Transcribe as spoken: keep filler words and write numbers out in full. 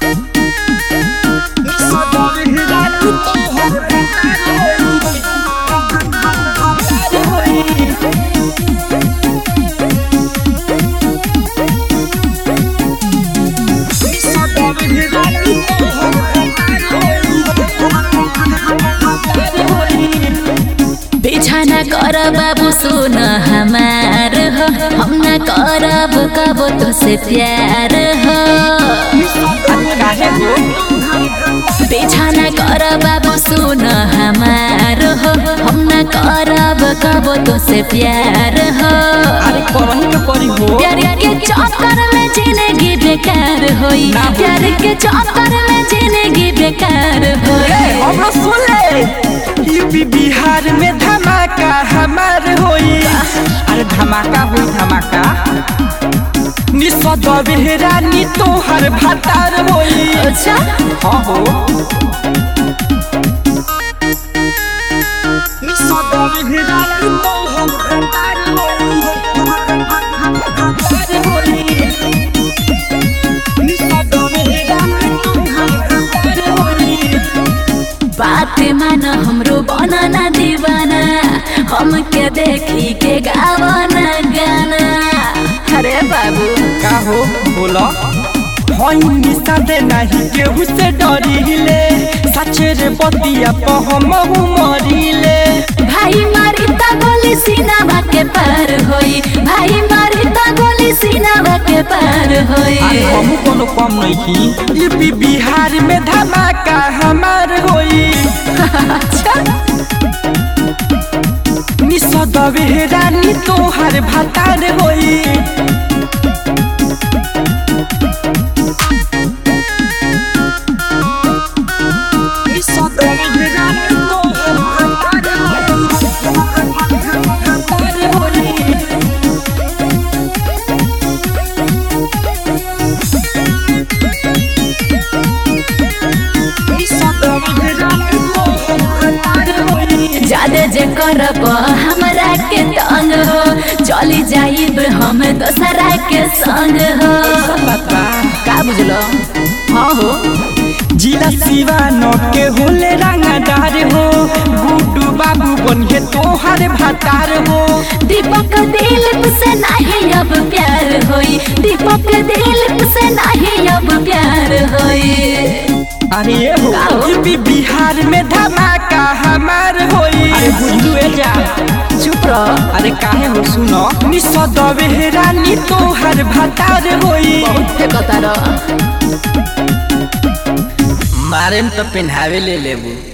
बिछाना कर बाबू सुन हमार हो, हम न करब कबो तो से प्यार हो। बिछाना कर बाबू सुन हमार हो, हम न करब कबो तो से प्यार हो। प्यार के चक्कर में जिंदगी बेकार होई, प्यार के चक्कर में जिंदगी बेकार होई। यूपी बिहार में धमाका हमार होई, अरे धमाका हुई धमाका। निशद बेहरानी तोहर भातार होई। अच्छा हाँ हो निशद बेहरानी तोहर भातार होई। निशद बेहरानी तोहर भातार होई। बात मान हमरो बनाना दीवाना, हम के देखी के गावाना गाना। अरे बाबू का हो बोलो निशादे नहीं केहू से डरिले, सचे रे बतिया पर हम मरिले। भाई मारी ता गोली सीनावा के पार होई, भाई मारी ता गोली सीनावा के पार होई। हम कोनो कम नहीं, यूपी बिहार में धमाका हमार होई। अच्छा निशद बेहरानी तोहर भातार होई। निशद बेहरानी तोहर भातार होई। जादे जे करब हमरा के तंग हो, चली जाइब हम दोसरा के संग हो। का बुझलो हाँ हो जिला सिवानो के होले रंगदार हो, गुड्डू बाबू बनिए तोहर भातार हो। दीपक दिल से नहीं अब प्यार होई, दीपक दिल से नहीं अब प्यार होई। अरे हो यूपी बिहार में धमाका हमार होई। अरे बुझलुए जा चुप रह। अरे काहे हो सुनो निशद बेहरानी तोहर भातार होई। बहुत फेंकता रह मारे में तो पेन्हावे ले लेबू।